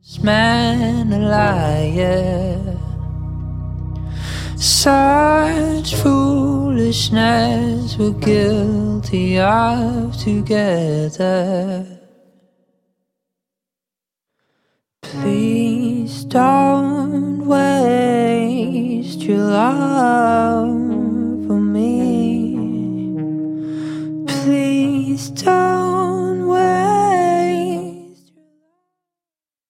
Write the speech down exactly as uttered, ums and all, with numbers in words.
Man a liar. Such foolishness we're guilty of together. Please don't waste your love for me. Please don't.